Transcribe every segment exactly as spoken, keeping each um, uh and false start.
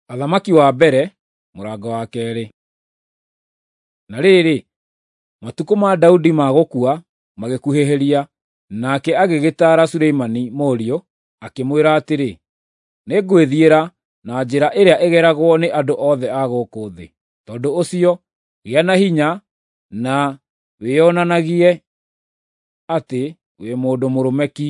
Athamaki wa mbere, mũrango wa kerĩ. Na rĩrĩ, matukũ ma Daudi ma gũkua magĩkuhĩhĩria, nake agĩgĩtaara Suleimani mũriũ, akĩmwĩra atĩrĩ, nĩngwĩthiĩra na njĩra ĩrĩa ĩgeragwo nĩ andũ othe a gũkũ thĩ. Tondũ ũcio, gĩa na hinya na wĩonanagie atĩ wĩ mũndũ mũrũme-ki,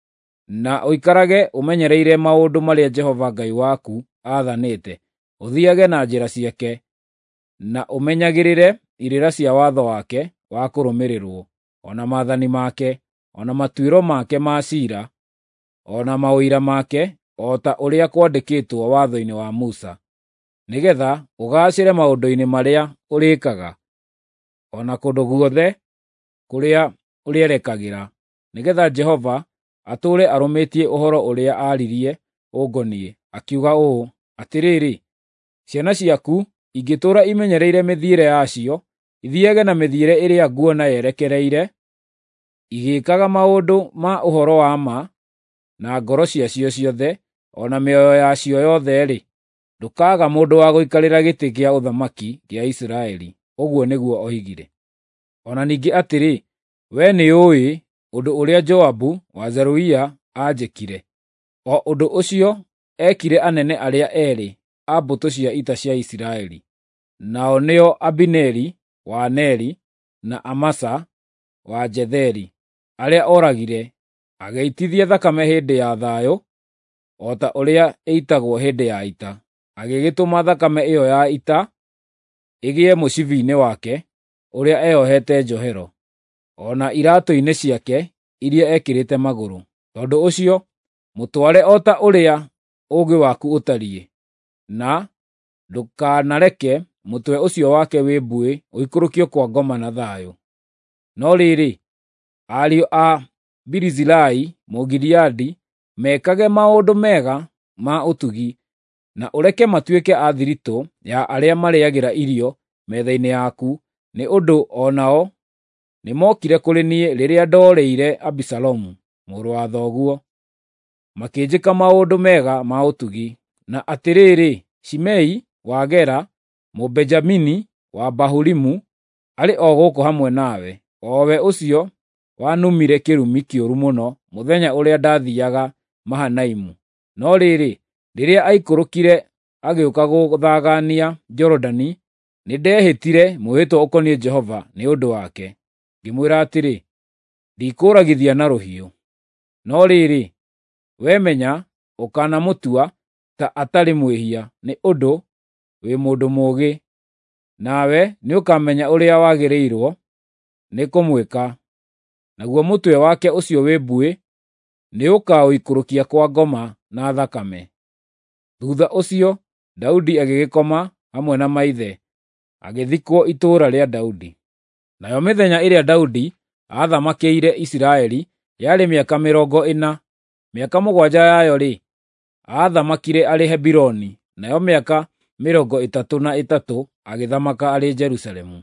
na ũikarage ũmenyereire maũndũ marĩa Jehova Ngai waku aathanĩte, ũthiage na njĩra ciake, na ũmenyagĩrĩre irĩra cia watho wake wa kũrũmĩrĩrwo, o na maathani make, o na matuĩro make ma ciira, o na maũira make, o ta ũrĩa kwandĩkĩtwo watho-inĩ wa Musa, nĩgeetha ũgaacĩre maũndũ-inĩ marĩa ũrĩĩkaga, o na kũndũ guothe kũrĩa ũrĩerekagĩra, nĩgeetha Jehova atũũre arũmĩtie ũhoro ũrĩa aaririe ũngoniĩ, akiuga ũũ, atĩrĩrĩ, ciana ciaku ingĩtũũra imenyereire mĩthiĩre yacio, ithiage na mĩthiĩre ĩrĩa nguona yerekereire, igĩĩkaga maũndũ ma ũhoro wa ma, na ngoro ciacio ciothe, o na mĩoyo yacio yothe-rĩ, ndũkaaga mũndũ wa gũikarĩra gĩtĩ gĩa ũthamaki gĩa Isiraeli. Ũguo nĩguo oigire. O na ningĩ atĩrĩ, wee nĩũũĩ ũndũ ũrĩa Joabu wa Zeruia aanjĩkire. O ũndũ ũcio eekire anene arĩa eerĩ a mbũtũ cia ita cia Isiraeli, nao nĩo Abineri wa Neri na Amasa wa Jetheri, arĩa oragire, agĩitithia thakame hĩndĩ ya thayũ, o ta ũrĩa ĩitagwo hĩndĩ ya ita, agĩgĩtũma thakame ĩyo ya ita ĩgĩe mũcibi-inĩ wake ũrĩa eyohete njohero, o na iraatũ-inĩ ciake iria ekĩrĩte magũrũ. Tondũ ũcio, mũtware o ta ũrĩa ũũgĩ waku ũtariĩ, na ndũkanareke mũtwe ũcio wake wĩ mbuĩ ũikũrũkio kwa ngoma na thayũ. No rĩrĩ, ariũ a Birizilai Mũgileadi mekage maũndũ mega ma ũtugi, na ũreke matuĩke a thiritũ ya arĩa marĩĩagĩra irio metha-inĩ yaku, nĩ ũndũ o nao nĩmookire kũrĩ niĩ rĩrĩa ndoorĩire Abisalomu, mũrũ wa thoguo, makĩnjĩka maũndũ mega ma ũtugi. Na atĩrĩrĩ, Shimei wa Gera, Mũbenjamini wa Bahurimu, arĩ o gũkũ hamwe nawe, o we ũcio wanumire kĩrumi kĩũru mũno mũthenya ũrĩa ndathiiaga Mahanaimu. No rĩrĩ, rĩrĩa aikũrũkire agĩũka gũthaagania Jorodani, nĩndehĩtire mwĩhĩtwa ũkoniĩ Jehova nĩ ũndũ wake, ngĩmwĩra atĩrĩ, ndikũũragithia na rũhiũ. No rĩrĩ, wee menya ũkanamũtua ta atarĩ mwĩhia, nĩ ũndũ wĩ mũndũ mũũgĩ, nawe nĩũkamenya ũrĩa wagĩrĩirwo nĩ kũmwĩka, naguo mũtwe wake ũcio wĩ mbuĩ nĩũkaũikũrũkia kwa ngoma na thakame. Thuutha ũcio Daudi agĩgĩkoma hamwe na maithe, agĩthikwo itũũra rĩa Daudi. Nayo mĩthenya ĩrĩa Daudi aathamakĩire Isiraeli yarĩ mĩaka mĩrongo ĩna. Mĩaka mũgwanja yayo-rĩ, aathamakire arĩ Hebironi, nayo mĩaka mĩrongo ĩtatũ na ĩtatũ agĩthamaka arĩ Jerusalemu.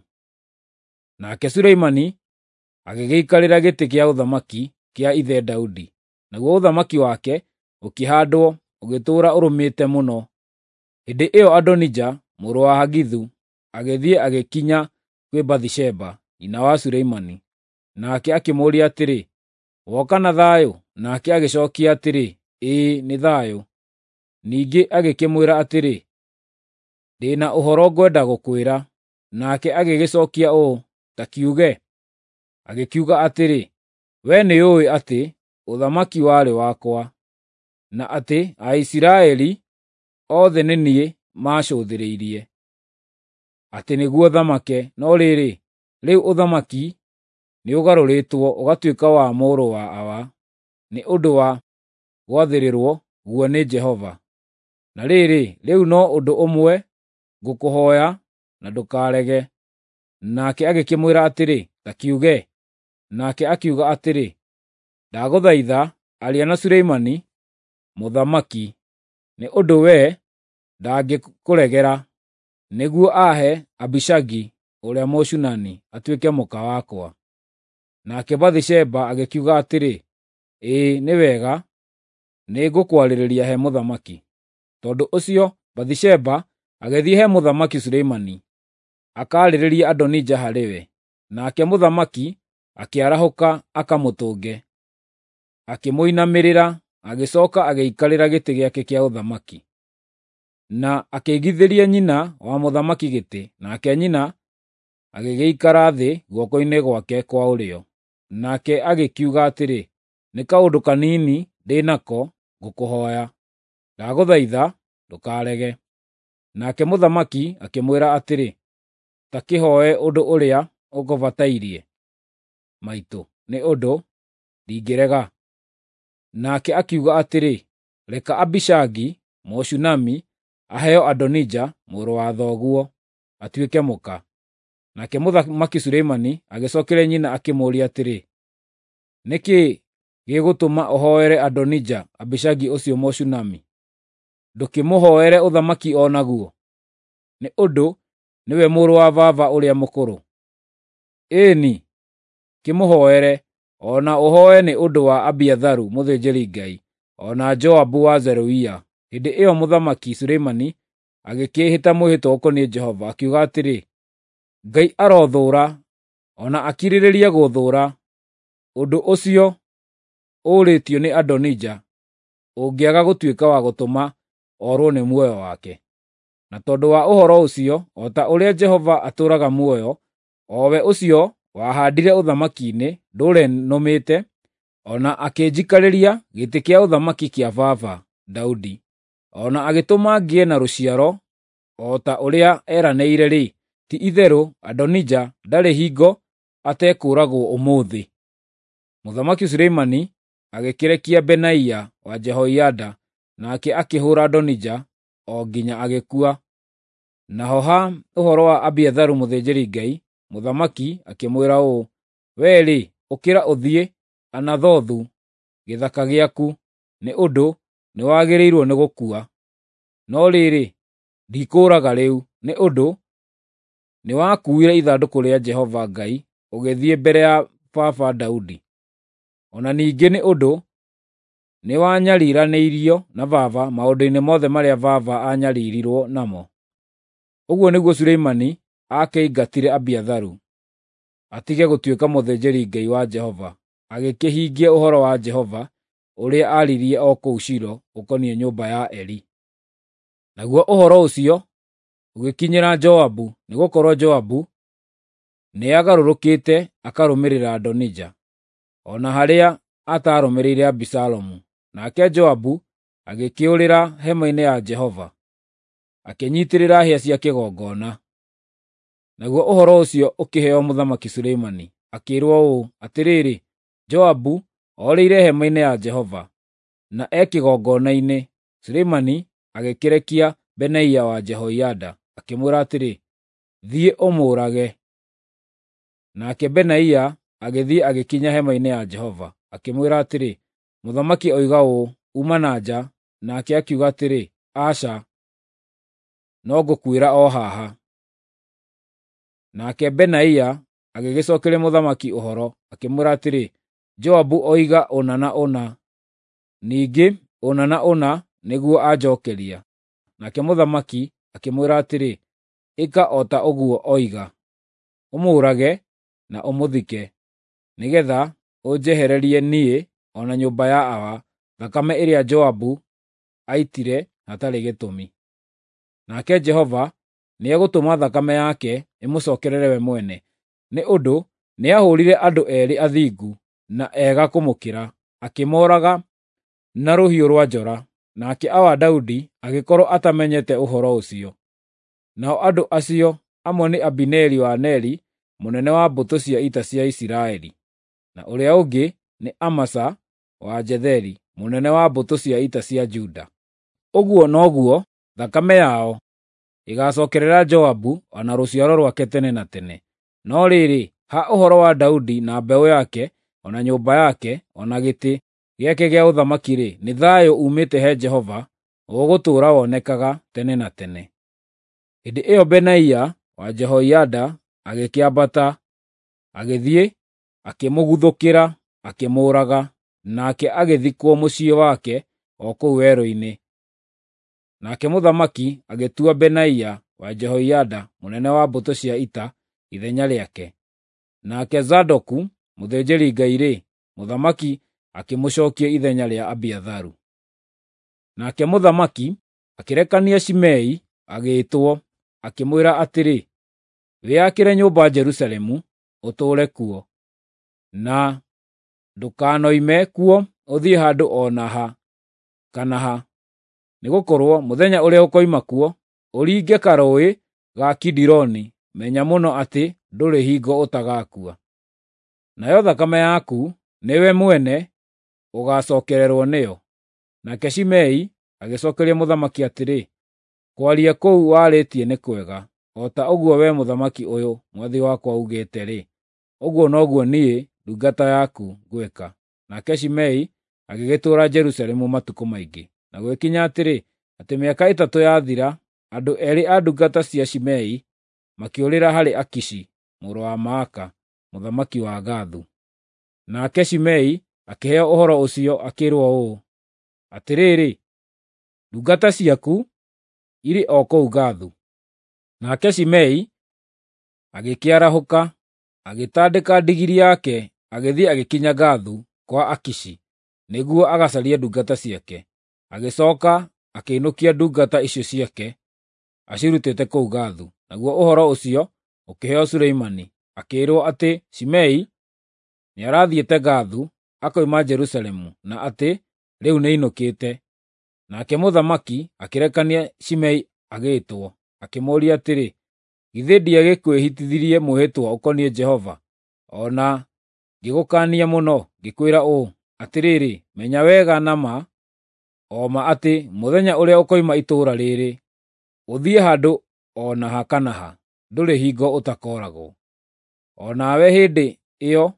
Nake Suleimani agĩgĩikarĩra gĩtĩ gĩa ũthamaki kĩa ithe Daudi, naguo ũthamaki wake ũkĩhaandwo ũgĩtũũra ũrũmĩte mũno. Hĩndĩ ĩyo Adonija mũrũ wa Hagithu agĩthiĩ agĩkinya kwĩ Bathisheba, nyina wa Suleimani, nake akĩmũũria atĩrĩ, woka na thayũ? Nake agĩcookia atĩrĩ, ĩĩ, nĩ thayũ. Ningĩ agĩkĩmwĩra atĩrĩ, ndĩ na ũhoro ngwenda gũkwĩra. Nake agĩgĩcookia ũũ, ta kiuge. Agĩkiuga atĩrĩ, wee nĩũũĩ atĩ ũthamaki warĩ wakwa, na atĩ Aisiraeli othe nĩ niĩ maacũthĩrĩirie atĩ nĩguo thamake. No rĩrĩ, rĩu ũthamaki nĩũgarũrĩtwo ũgatuĩka wa mũrũ wa awa, nĩ ũndũ wa gwathĩrĩrwo guo nĩ Jehova. Na rĩrĩ, rĩu no ũndũ ũmwe ngũkũhooya, na ndũkarege. Nake agĩkĩmwĩra atĩrĩ, ta kiuge. Nake akiuga atĩrĩ, ndagũthaitha aria na Suleimani mũthamaki, nĩ ũndũ wee ndangĩkũregera, nĩguo aahe Abishagi ũrĩa Mũshunami atuĩke mũka wakwa. Nake Bathisheba agĩkiuga atĩrĩ, ĩĩ, nĩ wega, nĩngũkwarĩrĩria he mũthamaki. Tondũ ũcio Bathisheba agĩthiĩ he mũthamaki Suleimani, akaarĩrĩria Adonija harĩ we, nake mũthamaki akĩarahũka akamũtũnge. Akĩmũinamĩrĩra, agĩcooka agĩikarĩra gĩtĩ gĩake kĩa ũthamaki. Na akĩigithĩria nyina wa mũthamaki gĩtĩ, nake nyina agĩgĩikara thĩ guoko-inĩ gwake kwa ũrĩo. Nake agĩkiuga atĩrĩ, nĩ kaũndũ kanini ndĩ nako ngũkũhooya, ndagũthaitha ndũkarege. Nake mũthamaki akĩmwĩra atĩrĩ, ta kĩhooe ũndũ ũrĩa ũkũbatairie, maitũ, nĩ ũndũ ndingĩrega. Nake akiuga atĩrĩ, reka Abishagi Mũshunami aheo Adonija mũrũ wa thoguo atuĩke mũka. Nake mũthamaki Suleimani agĩcookeria nyina akĩmũũria atĩrĩ, nĩ kĩĩ gĩgũtũma ũhoere Adonija Abishagi ũcio Mũshunami? Ndũkĩmũhoere ũthamaki o naguo, nĩ ũndũ nĩwe mũrũ wa baba ũrĩa mũkũrũ. Ĩĩni, kĩmũhoere, o na ũhooe nĩ ũndũ wa Abiatharu mũthĩnjĩri-Ngai, o na Joabu wa Zeruia. Hĩndĩ ĩyo mũthamaki Suleimani agĩkĩĩhĩta mwĩhĩtwa ũkoniĩ Jehova, akiuga atĩrĩ, Ngai arothũũra, o na akirĩrĩrie gũthũũra ũndũ ũcio ũrĩtio nĩ Adonija, ũngĩaga gũtuĩka wa gũtũma orwo nĩ muoyo wake. Na tondũ wa ũhoro ũcio, o ta ũrĩa Jehova atũũraga muoyo, o we ũcio wahaandire ũthamaki-inĩ ndũrenũmĩte, o na akĩnjikarĩria gĩtĩ kĩa ũthamaki kĩa baba Daudi, o na agĩtũma ngĩe na rũciaro, o ta ũrĩa eranĩire-rĩ, ti-itherũ Adonija ndarĩ hingo atekũũragwo ũmũthĩ. Mũthamaki Suleimani agĩkĩrekia Benaia wa Jehoiada, nake akĩhũũra Adonija o nginya agĩkua. Naho ha ũhoro wa Abiatharu mũthĩnjĩri-Ngai, mũthamaki akĩmwĩra ũũ, wee-rĩ, ũkĩra ũthiĩ Anathothu, gĩthaka gĩaku, nĩ ũndũ nĩwagĩrĩirwo nĩ gũkua. No rĩrĩ, ndikũũraga rĩu, nĩ ũndũ nĩwakuuire ithandũkũ rĩa Jehova Ngai ũgĩthiĩ mbere ya baba Daudi. O na ningĩ nĩ ũndũ nĩwanyariiranĩirio na baba maũndũ-inĩ mothe marĩa baba anyariirirwo namo. Ũguo nĩguo Suleimani akĩingatire Abiatharu, atige gũtuĩka mũthĩnjĩri-Ngai wa Jehova, agĩkĩhingia ũhoro wa Jehova ũrĩa aaririe o kũu Shilo ũkoniĩ nyũmba ya Eli. Naguo ũhoro ũcio ũgĩkinyĩra Joabu, nĩgũkorwo Joabu nĩagarũrũkĩte akarũmĩrĩra Adonija, o na harĩa ataarũmĩrĩire Abisalomu. Nake Joabu agĩkĩũrĩra hema-inĩ ya Jehova, akĩnyiitĩrĩra hĩa cia kĩgongona. Naguo ũhoro ũcio ũkĩheo mũthamaki Suleimani, akĩĩrwo ũũ atĩrĩrĩ, Joabu orĩire hema-inĩ ya Jehova, na e kĩgongona-inĩ. Suleimani agĩkĩrekia Benaia wa Jehoiada, akĩmwĩra atĩrĩ, thiĩ ũmũũrage. Nake Benaia agĩthiĩ agĩkinya hema-inĩ ya Jehova, akĩmwĩra atĩrĩ, mũthamaki oiga ũũ, uma na nja. Nake akiuga atĩrĩ, aca, no ngũkuĩra o haha. Nake Benaia agĩgĩcookeria mũthamaki ũhoro, akĩmwĩra atĩrĩ, Joabu oiga ũna na ũna, ningĩ ũna na ũna nĩguo anjookeria. Nake mũthamaki akĩmwĩra atĩrĩ, ĩka o ta ũguo oiga, ũmũũrage na ũmũthike, nĩgeetha ũnjehererie niĩ o na nyũmba ya awa thakame ĩrĩa Joabu aitire hatarĩ gĩtũmi. Nake Jehova nĩegũtũma thakame yake ĩmũcookerere we mwene, nĩ ũndũ nĩahũũrire andũ eerĩ athingu na ega kũmũkĩra, akĩmooraga na rũhiũ rwa njora. Nake awa Daudi agĩkorwo atamenyete ũhoro ũcio. Nao andũ acio amwe nĩ Abineri wa Neri, mũnene wa mbũtũ cia ita cia Isiraeli, na ũrĩa ũngĩ nĩ Amasa wa Jetheri, mũnene wa mbũtũ cia ita cia Juda. Ũguo noguo thakame yao ĩgacookerera Joabu o na rũciaro rwake tene na tene. No rĩrĩ, ha ũhoro wa Daudi na mbeũ yake, o na nyũmba yake, o na gĩtĩ gĩake gĩa ũthamaki-rĩ, nĩ thayũ uumĩte he Jehova, ũgũtũũra wonekaga tene na tene. Hĩndĩ ĩyo Benaia wa Jehoiada agĩkĩambata, agĩthiĩ, akĩmũguthũkĩra, akĩmũũraga, nake agĩthikwo mũciĩ wake o kũu werũ-inĩ. Nake mũthamaki agĩtua Benaia wa Jehoiada mũnene wa mbũtũ cia ita ithenya rĩake. Nake Zadoku mũthĩnjĩri-Ngai-rĩ, mũthamaki akĩmũcookia ithenya rĩa Abiatharu. Nake mũthamaki akĩrekania Shimei agĩĩtwo, akĩmwĩra atĩrĩ, wĩyakĩre nyũmba Jerusalemu, ũtũũre kuo, na ndũkanoime kuo ũthiĩ handũ o na ha kana ha, nĩgũkorwo mũthenya ũrĩa ũkoima kuo ũringe karũũĩ ga Kidironi, menya mũno atĩ ndũrĩ hingo ũtagakua. Nayo thakame yaku nĩwe mwene ũgacookererwo nĩyo. Nake Shimei agĩcookeria mũthamaki atĩrĩ, kwaria kũu warĩtie nĩ kwega, o ta ũguo we mũthamaki ũyũ mwathi wakwa ugĩte-rĩ, ũguo noguo niĩ ndungata yaku ngwĩka. Nake Shimei agĩgĩtũũra Jerusalemu matukũ maingĩ. Na gwĩkinya atĩrĩ, atĩ mĩaka ĩtatũ yathira, andũ eerĩ a ndungata cia Shimei makĩũrĩra harĩ Akishi mũrũ wa Maaka, mũthamaki wa Gathu. Nake Shimei akĩheo ũhoro ũcio, akĩĩrwo ũũ, atĩrĩrĩ, ndungata ciaku irĩ o kũu Gathu. Nake Shimei agĩkĩarahũka, agĩtandĩka ndigiri yake, agĩthiĩ agĩkinya Gathu kwa Akishi, nĩguo agacarie ndungata ciake. Agĩcooka akĩinũkia ndungata icio ciake acirutĩte kũu Gathu. Naguo ũhoro ũcio ũkĩheo Suleimani, akĩĩrwo atĩ Shimei nĩarathiĩte Gathu akoima Jerusalemu, na atĩ rĩu nĩainũkĩte. Nake mũthamaki akĩrekania Shimei agĩĩtwo, akĩmũũria atĩrĩ, githĩ ndiagĩkwĩhitithirie mwĩhĩtwa ũkoniĩ Jehova, o na ngĩgũkaania mũno, ngĩkwĩra ũũ, atĩrĩrĩ, menya wega na ma, o ma atĩ mũthenya ũrĩa ũkoima itũũra rĩrĩ, ũthiĩ handũ o na ha kana ha, ndũrĩ hingo ũtakooragwo. O nawe hĩndĩ ĩyo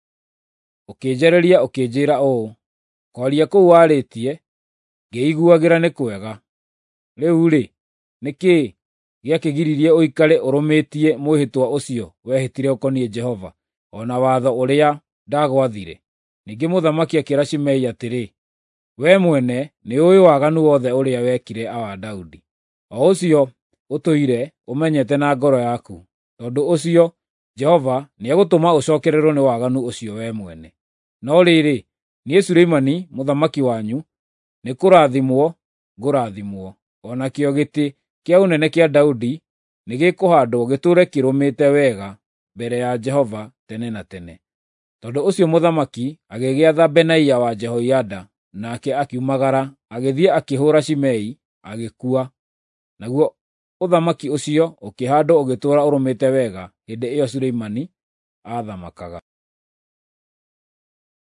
ũkĩnjereria ũkĩnjĩĩra ũũ, kwaria kũu warĩtie ngĩiguagĩra nĩ kwega. Rĩu-rĩ, nĩ kĩĩ gĩakĩgiririe ũikare ũrũmĩtie mwĩhĩtwa ũcio wehĩtire ũkoniĩ Jehova, o na watho ũrĩa ndagwathire? Ningĩ mũthamaki akĩĩra Shimei atĩrĩ, we mwene nĩũĩ waganu wothe ũrĩa wekire awa Daudi, o ũcio ũtũire ũmenyete na ngoro yaku. Tondũ ũcio Jehova nĩegũtũma ũcookererwo nĩ waganu ũcio we mwene. No rĩrĩ, niĩ Suleimani mũthamaki wanyu nĩ kũrathimwo ngũrathimwo, o nakĩo gĩtĩ kĩa ũnene kĩa Daudi nĩgĩkũhaandwo gĩtũũre kĩrũmĩte wega mbere ya Jehova tene na tene. Tondũ ũcio mũthamaki agĩgĩatha Benaia wa Jehoiada, nake akiumagara agĩthiĩ akĩhũũra Shimei, agĩkua. Naguo ũthamaki ũcio ũkĩhaandwo ũgĩtũũra ũrũmĩte wega hĩndĩ ĩyo Suleimani aathamakaga.